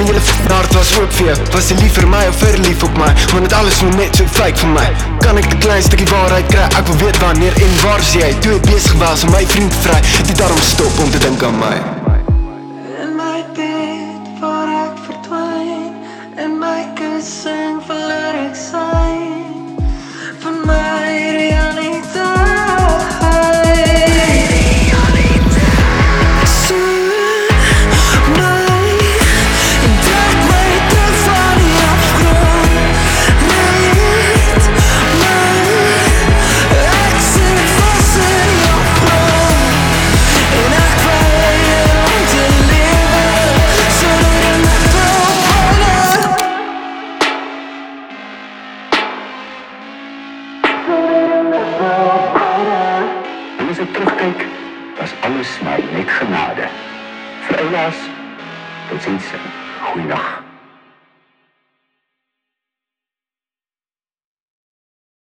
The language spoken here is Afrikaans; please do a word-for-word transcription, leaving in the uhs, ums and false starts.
hele f***ing hart was ook vir jou. Was jy lief vir my of verlief op my? Want het alles moet net so fake vir my. Kan ek die klein stukkie waarheid kry? Ek wil weet wanneer en waar is jy? Toe jy bezig was om my vriend te vry, die daarom stop om te dink aan my. In my bed waar ek verdwyn, in my kussing verloor ek sein van my realiteit. Soen my en trek my terug van die afgrond. Red my, ek sit vas in die afgrond. En ek weier om te lewe, sonder een metropolis. As ek terugkyk, was alles maar net genade. Vir Eulaas, tot ziens en goeiedag.